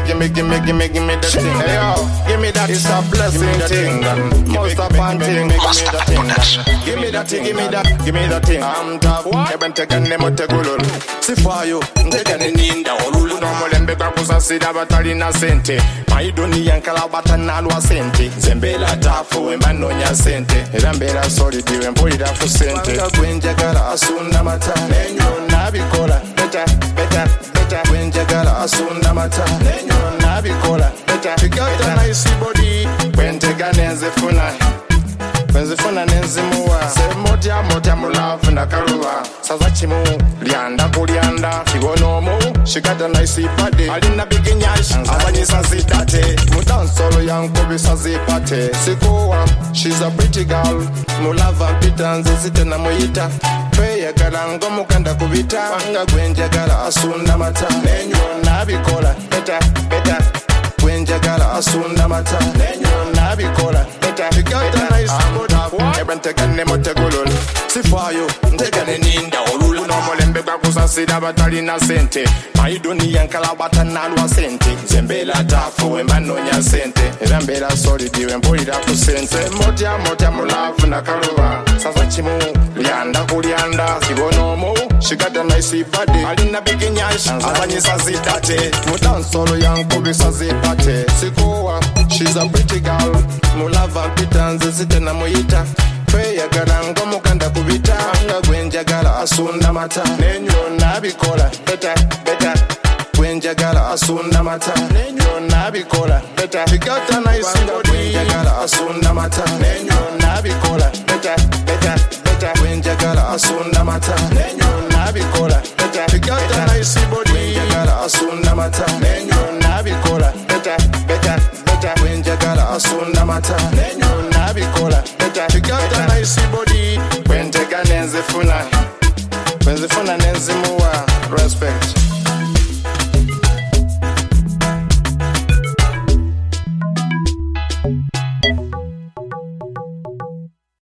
the thing. Hey yo, give me that. It's a blessing thing. Most of one thing. Give me that thing. I'm tough. Eben teka nemo tegulul. Si for you, teka ninda olulu. No molembe kwa kusasida batali na sente. Maidoni yankala batana alwa sente. Zembela tafu wembano nya sente. Rambela solid wembulira fu sente. Wanga kwenjagala asunda mata. Nenyo nabikola. Better. Kwenjagala asunda mata. Nenyo nabikola. Better. You got a nice body. Kwentega nenzifuna. Kwenzifuna nenzimuwa. Se moja mulafu na karuwa. Saza chimu lianda kulianda. Kibonomo she got a nice body. Alina biginyash abanyisa zidate. Mudansolo yankubi sazipate. Sikuwa she's a pretty girl. Mulava mpita nzizite na muita. Peya kalango mukanda kubita. Wanga kwenjagala asunda mata. Nenyo nabikola better. Kwenjagala asunda mata. Nenyo nabikola better. You got a nice body. Eben teka nemo tegulul. Si for you, teka ninda olulu. No molembe kwa kusasida batali na sente. Maidoni yankala batana alwa sente. Zembela tafu wembano nya sente. Rambela solid wembulira fu sente. Moja mulafu na karuwa. Sasa chimu lianda kulianda. Kibonomo she got a nice body. Alina biginyash abanyisa zidate. Mudansolo yankubi sazipate. Sikuwa she's a pretty girl. Mulava mpita nzizite na muita. Peya kalango mukanda kubita. Wanga kwenjagala asunda mata. Nenyo nabikola better. Kwenjagala asunda mata. Nenyo nabikola better. You got a nice body. Kwenjagala asunda mata. Nenyo nabikola better. Kwenjagala asunda mata. Nenyo nabikola better. You got a nice body. Kwenjagala asunda mata. Nenyo nabikola better. Kwenjagala asunda mata. Nenyo nabikola better. You got a nice body. Kwenteka nenzifuna nenzimuwa. Respect.